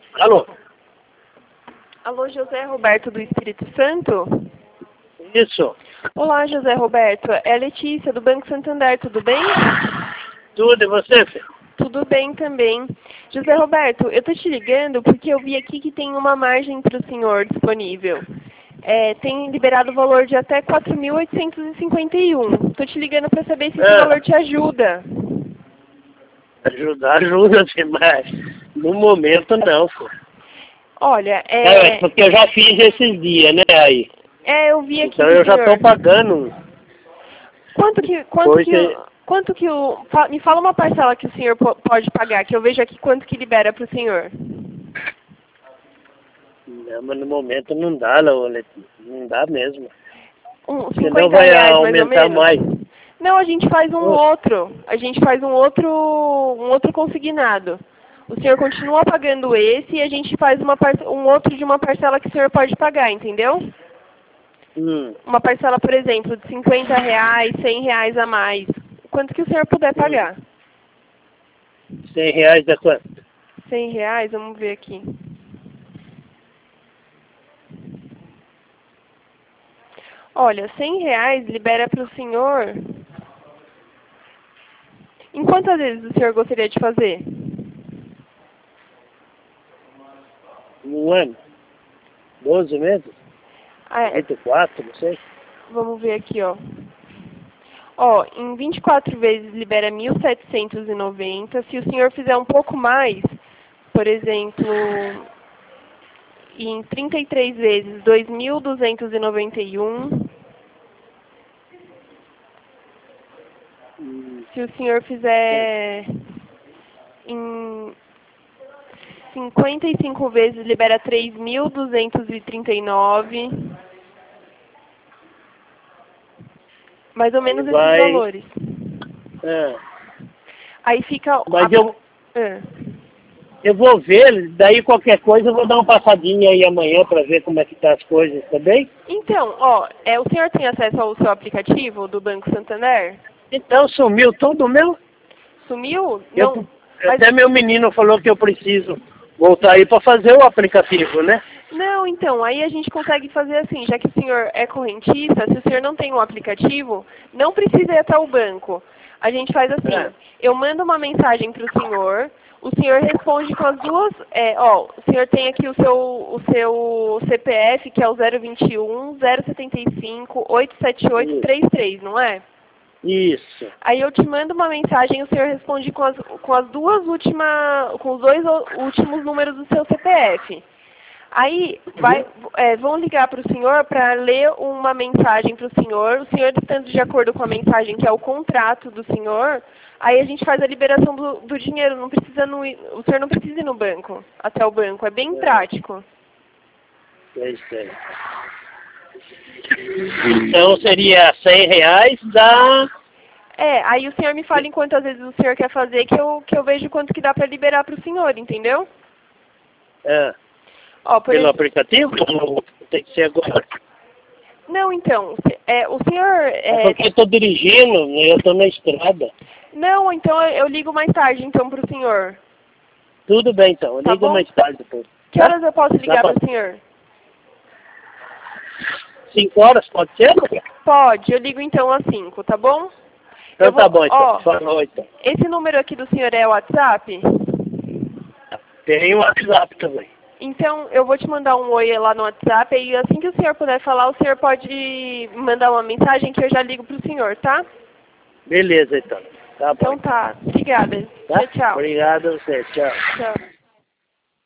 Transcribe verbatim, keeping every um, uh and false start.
Alô? Alô, José Roberto do Espírito Santo? Isso. Olá, José Roberto. É a Letícia, do Banco Santander, tudo bem? Tudo, e você, filho? Tudo bem também. José Roberto, eu tô te ligando porque eu vi aqui que tem uma margem para o senhor disponível. É, tem liberado o valor de até quatro mil oitocentos e cinquenta e um. Tô te ligando para saber se esse É. valor te ajuda. Ajudar, ajuda, filho, mas no momento não, pô. Olha, É, é... porque eu já fiz esses dias, né, aí. É, eu vi aqui Então que eu o já senhor... tô pagando. Quanto que, quanto Depois que, o- quanto que o... fa- Me fala uma parcela que o senhor po- pode pagar, que eu vejo aqui quanto que libera para o senhor. Não, mas no momento não dá, não, não dá mesmo. Um, Senão cinquenta vai reais, mais ou aumentar menos? mais. Não, a gente faz um Ô, outro. A gente faz um outro, um outro consignado. O senhor continua pagando esse e a gente faz uma par- um outro de uma parcela que o senhor pode pagar, entendeu? Hum, Uma parcela, por exemplo, de cinquenta reais, cem reais a mais. Quanto que o senhor puder hum. pagar? cem reais dá quanto? cem reais, vamos ver aqui. Olha, cem reais libera para o senhor... Em quantas vezes o senhor gostaria de fazer? Um ano? doze meses? Ah, é, vinte e quatro, não sei. vamos ver aqui, ó. Ó, em vinte e quatro vezes libera mil setecentos e noventa. Se o senhor fizer um pouco mais, por exemplo, em trinta e três vezes, dois mil duzentos e noventa e um. Hum, Se o senhor fizer em cinquenta e cinco vezes, libera três mil duzentos e trinta e nove. Mais ou aí menos esses vai... valores. É, Aí fica... mas A, eu, é. eu vou ver, daí qualquer coisa eu vou dar uma passadinha aí amanhã para ver como é que tá as coisas, tá bem? Então, ó, é, o senhor tem acesso ao seu aplicativo do Banco Santander? Então sumiu tudo meu. Sumiu? Eu, Não. Mas, até meu menino falou que eu preciso voltar aí para fazer o aplicativo, né? não, então, aí a gente consegue fazer assim, já que o senhor é correntista, se o senhor não tem um aplicativo, não precisa ir até o banco. A gente faz É. assim, eu mando uma mensagem para o senhor, o senhor responde com as duas, é, ó, o senhor tem aqui o seu, o seu C P F, que é o zero vinte e um, zero setenta e cinco, oitocentos e setenta e oito, trinta e três, não é? Isso. Aí eu te mando uma mensagem e o senhor responde com as, com as duas últimas, com os dois o- últimos números do seu C P F. Aí vai, é, vão ligar para o senhor para ler uma mensagem para o senhor. O senhor estando de acordo com a mensagem, que é o contrato do senhor, aí a gente faz a liberação do, do dinheiro. Não precisa no, o senhor não precisa ir no banco, até o banco. É bem É, prático. é isso aí. Então seria cem reais da... É, aí o senhor me fala em quantas vezes o senhor quer fazer, que eu, que eu vejo quanto que dá para liberar para o senhor, entendeu? É, Ó, por pelo exemplo... aplicativo ou tem que ser agora? Não, então, se- é, o senhor... É É, porque eu estou dirigindo, eu estou na estrada. não, então eu, eu ligo mais tarde, então, para o senhor. Tudo bem então, Tá liga bom? mais tarde depois. Que Tá? horas eu posso Dá ligar pra... para o senhor? Cinco horas, pode ser? Pode, eu ligo então às cinco, tá bom? Então Eu vou, tá bom então, ó, falou então. esse número aqui do senhor é o WhatsApp? Tem o WhatsApp também. Então, eu vou te mandar um oi lá no WhatsApp e assim que o senhor puder falar, o senhor pode mandar uma mensagem que eu já ligo pro senhor, tá? Beleza então. Tá bom. Então tá, obrigada. Tá? Tchau, tchau. Obrigado a você, tchau. Tchau.